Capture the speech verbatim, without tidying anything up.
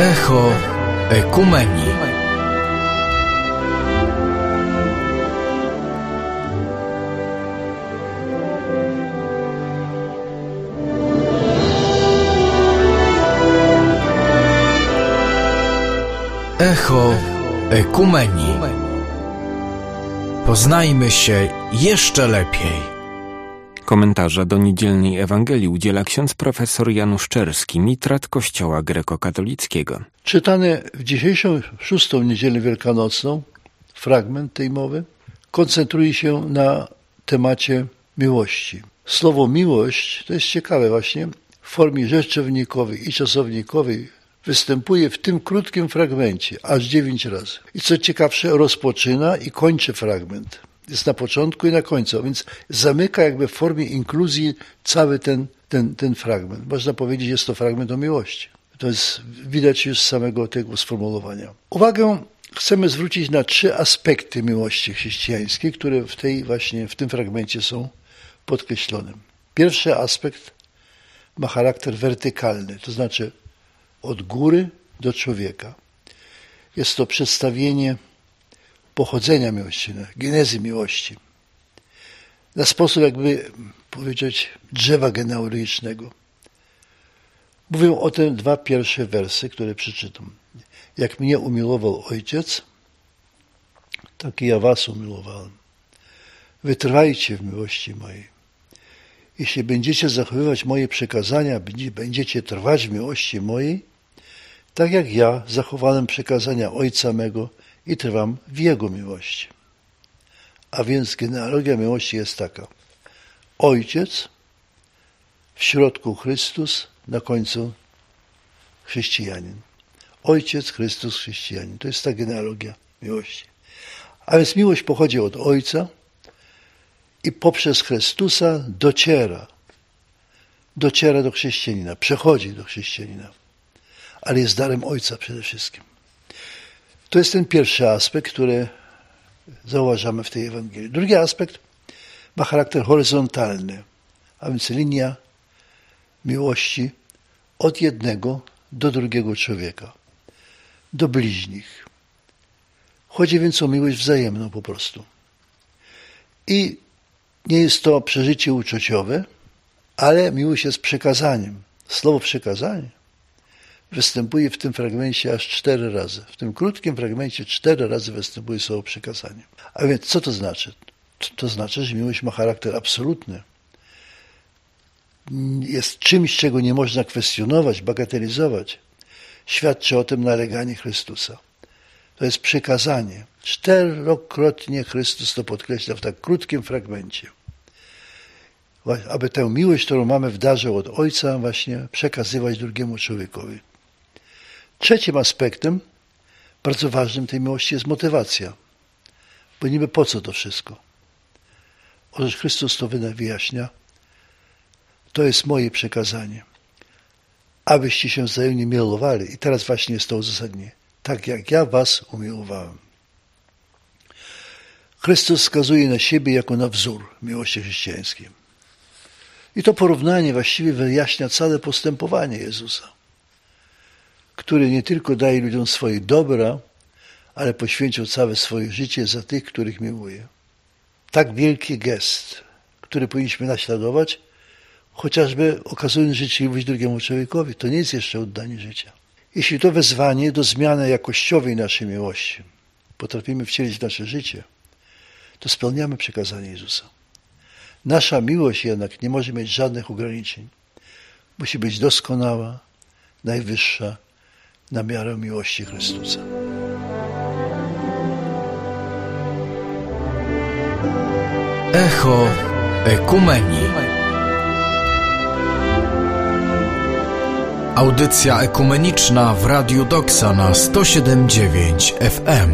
Echo Ekumenii. Echo Ekumenii. Poznajmy się jeszcze lepiej. Komentarza do niedzielnej Ewangelii udziela ksiądz profesor Janusz Czerski, mitrat Kościoła Grekokatolickiego. Czytany w dzisiejszą szóstą niedzielę wielkanocną fragment tej mowy koncentruje się na temacie miłości. Słowo miłość, to jest ciekawe właśnie, w formie rzeczownikowej i czasownikowej występuje w tym krótkim fragmencie aż dziewięć razy. I co ciekawsze, rozpoczyna i kończy fragment. Jest na początku i na końcu, więc zamyka jakby w formie inkluzji cały ten, ten, ten fragment. Można powiedzieć, jest to fragment o miłości. To jest widać już z samego tego sformułowania. Uwagę chcemy zwrócić na trzy aspekty miłości chrześcijańskiej, które w tej właśnie, w tym fragmencie są podkreślone. Pierwszy aspekt ma charakter wertykalny, to znaczy od góry do człowieka. Jest to przedstawienie pochodzenia miłości, genezy miłości. Na sposób jakby powiedzieć drzewa genealogicznego. Mówią o tym dwa pierwsze wersy, które przeczytam. Jak mnie umiłował Ojciec, tak i ja was umiłowałem. Wytrwajcie w miłości mojej. Jeśli będziecie zachowywać moje przykazania, będziecie trwać w miłości mojej, tak jak ja zachowałem przykazania Ojca mego i trwam w Jego miłości. A więc genealogia miłości jest taka. Ojciec, w środku Chrystus, na końcu chrześcijanin. Ojciec, Chrystus, chrześcijanin. To jest ta genealogia miłości. A więc miłość pochodzi od Ojca i poprzez Chrystusa dociera. Dociera do chrześcijanina, przechodzi do chrześcijanina. Ale jest darem Ojca przede wszystkim. To jest ten pierwszy aspekt, który zauważamy w tej Ewangelii. Drugi aspekt ma charakter horyzontalny, a więc linia miłości od jednego do drugiego człowieka, do bliźnich. Chodzi więc o miłość wzajemną po prostu. I nie jest to przeżycie uczuciowe, ale miłość jest przekazaniem. Słowo przekazanie występuje w tym fragmencie aż cztery razy. W tym krótkim fragmencie cztery razy występuje słowo przekazanie. A więc co to znaczy? To znaczy, że miłość ma charakter absolutny. Jest czymś, czego nie można kwestionować, bagatelizować. Świadczy o tym naleganie Chrystusa. To jest przekazanie. Czterokrotnie Chrystus to podkreśla w tak krótkim fragmencie. Aby tę miłość, którą mamy w darze od Ojca, właśnie przekazywać drugiemu człowiekowi. Trzecim aspektem, bardzo ważnym tej miłości, jest motywacja. Bo niby po co to wszystko? Otóż Chrystus to wyjaśnia. To jest moje przekazanie. Abyście się wzajemnie miłowali. I teraz właśnie jest to uzasadnienie. Tak jak ja was umiłowałem. Chrystus wskazuje na siebie jako na wzór miłości chrześcijańskiej. I to porównanie właściwie wyjaśnia całe postępowanie Jezusa, który nie tylko daje ludziom swoje dobra, ale poświęcił całe swoje życie za tych, których miłuje. Tak wielki gest, który powinniśmy naśladować, chociażby okazując życzliwość drugiemu człowiekowi, to nie jest jeszcze oddanie życia. Jeśli to wezwanie do zmiany jakościowej naszej miłości potrafimy wcielić w nasze życie, to spełniamy przekazanie Jezusa. Nasza miłość jednak nie może mieć żadnych ograniczeń. Musi być doskonała, najwyższa, na miarę miłości Chrystusa. Echo Ekumenii. Audycja ekumeniczna w Radiu Doksa na sto siedem przecinek dziewięć F M.